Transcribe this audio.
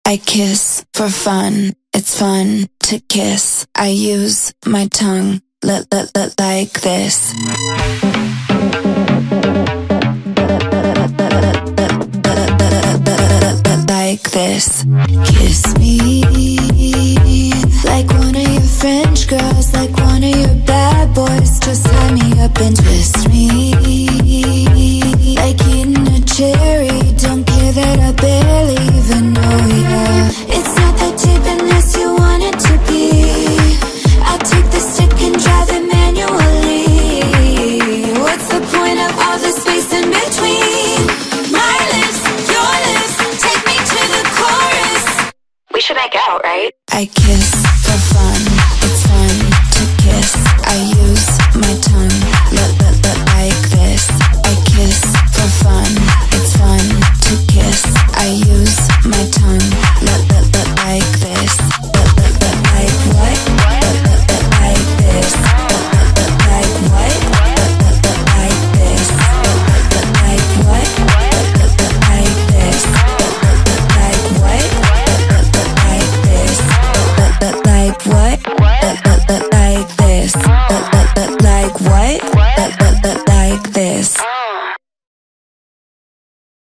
I kiss for fun. It's fun to kiss. I use my tongue like this. Like this. Kiss me like one of your French girls, like one of your bad boys. Just tie me up and twist me like eating a cherry. Don't care that I barely even know ya. It's not that deep unless you want it to be. I'll take the stick and drive it manually. What's the point of all the space in between? My lips, your lips, take me to the chorus. We should make out, right? I kiss for fun.